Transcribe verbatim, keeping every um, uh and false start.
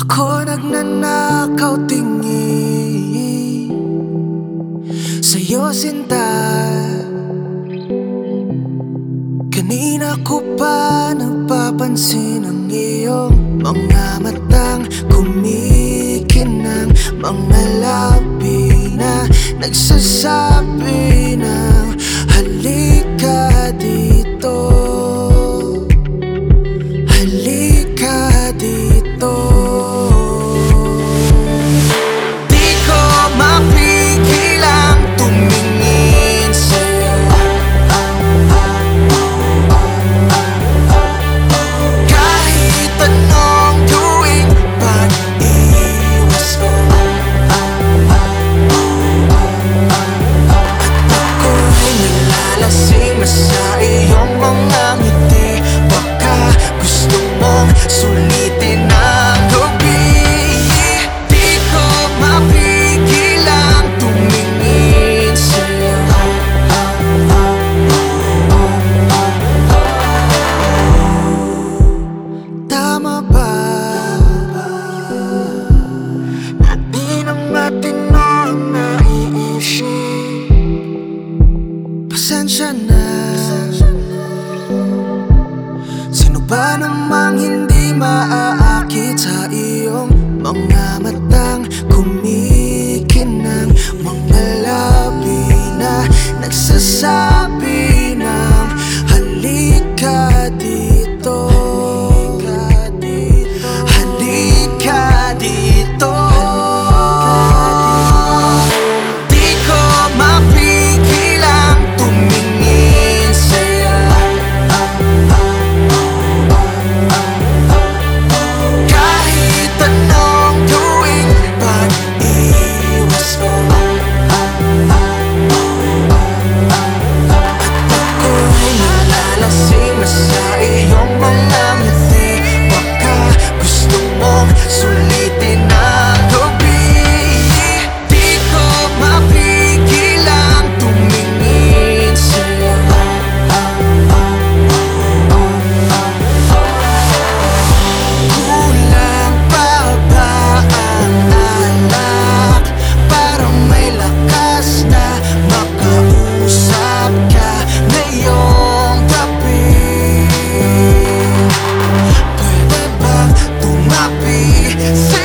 Ako nagnanakaw tingin sa'yo, sinta. Kanina ko pa napapansin ang iyong mga matang kumikinang, mga labi na nagsasabi ng halika dito, halika dito. Di ko mapigil ang tumingin sa'yo, kahit anong gawin pag-iwas ko. At ako'y nalalasing na sa iyong mga ngiti. Baka gusto mong sulitin ang gabi. Di ko mapigil ang tumingin sa'yo. Tama ba na di na matino ang naiisip? Pasensya na. Sino ba namang hindi maaakit sa iyong mga matang kumikinang, mga labi na nagsasabi ng halika dito, halika dito. Di ko mapigil ang tumingin sa'yo, kahit anong gawin pag-iwas ko. At ako'y nalalasing na sa iyong mga ngiti. Baka gusto mong sulitin ang gabi. Di ko mapigil ang tumingin sa'yo. Kulang pa ba ang alak para may lakas na makausap ka ngayong gabi? Pwede bang tumabi?